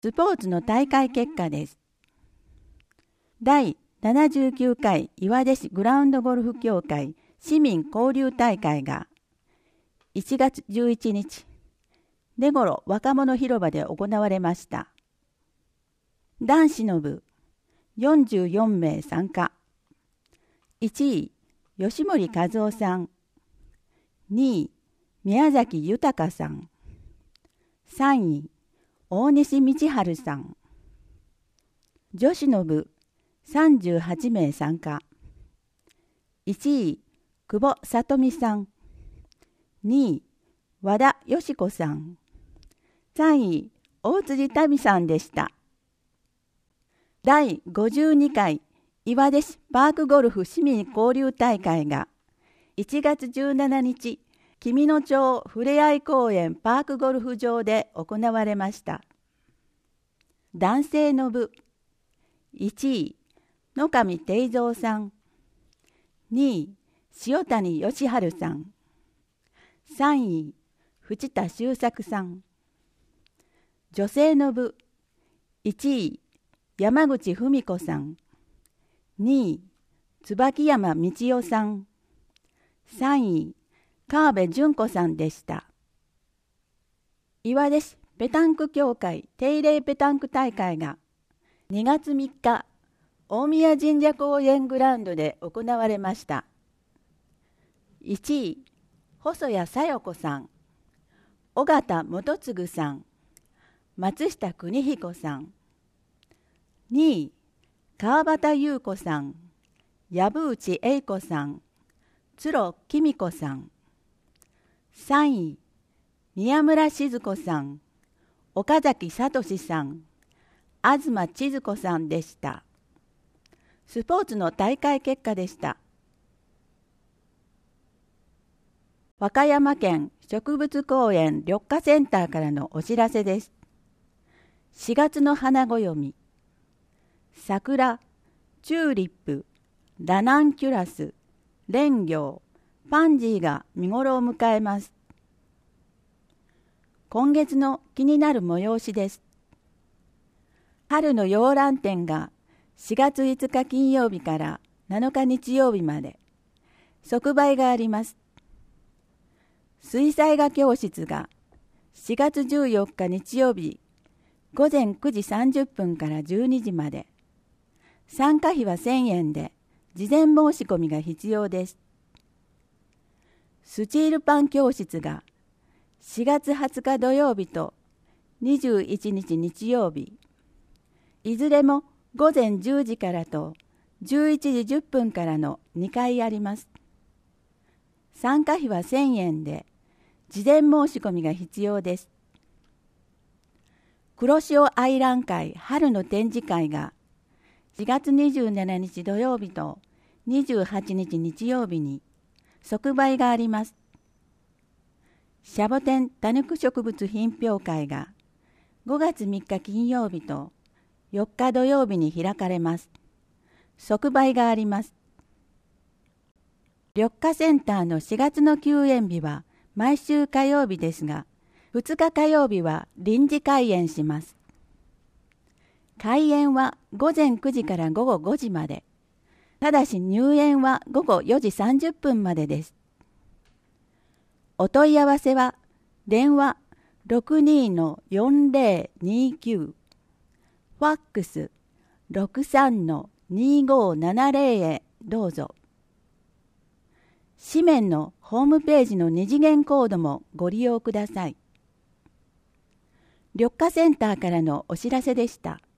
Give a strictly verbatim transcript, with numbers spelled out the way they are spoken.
スポーツの大会結果です。だいななじゅうきゅうかい岩出市グラウンドゴルフ協会市民交流大会がいちがつじゅういちにち、根頃若者広場で行われました。男子の部よんじゅうよんめい参加。いちい、吉森和夫さん。にい、宮崎豊さん。さんい、大西道春さん。女子の部さんじゅうはちめい参加。いちい、久保里美さん。にい、和田よし子さん。さんい、大辻民さんでした。だいごじゅうにかい岩出市パークゴルフ市民交流大会がいちがつじゅうしちにち、紀美野町ふれあい公園パークゴルフ場で行われました。男性の部いちい、野上定蔵さん。にい、塩谷義治さん。さんい、藤田修作さん。女性の部いちい、山口文子さん。にい、椿山道代さん。さんい、川辺純子さんでした。岩出市ペタンク協会定例ペタンク大会がにがつみっか、大宮神社公園グラウンドで行われました。いちい、細谷小夜子さん。尾形元次さん。松下邦彦さん。にい、川端優子さん。藪内栄子さん。鶴紀美子さん。さんい、宮村静子さん。岡崎聡さん。東千鶴子さんでした。スポーツの大会結果でした。和歌山県植物公園緑化センターからのお知らせです。しがつの花暦、桜、チューリップ、ラナンキュラス、レンギョウ、パンジーが見頃を迎えます。今月の気になる催しです。春の洋蘭展がしがついつか金曜日からなのか日曜日まで即売があります。水彩画教室がしがつじゅうよっか日曜日ごぜんくじさんじゅっぷんからじゅうにじまで。参加費はせんえんで事前申し込みが必要です。スチールパン教室がしがつはつか土曜日とにじゅういちにち日曜日、いずれもごぜんじゅうじからとじゅういちじじゅっぷんからのにかいあります。参加費はせんえんで事前申し込みが必要です。黒潮愛覧会春の展示会がしがつにじゅうしちにち土曜日とにじゅうはちにち日曜日に即売があります。シャボテン多肉植物品評会がごがつみっか金曜日とよっか土曜日に開かれます。即売があります。緑化センターのしがつの休園日は毎週火曜日ですが、ふつか火曜日は臨時開園します。開園はごぜんくじからごごごじまで。ただし入園はごごよじさんじゅっぷんまでです。お問い合わせは電話 ろくにーのよんぜろにきゅう、ファックス ろくさんのにごななぜろ へどうぞ。紙面のホームページの二次元コードもご利用ください。緑化センターからのお知らせでした。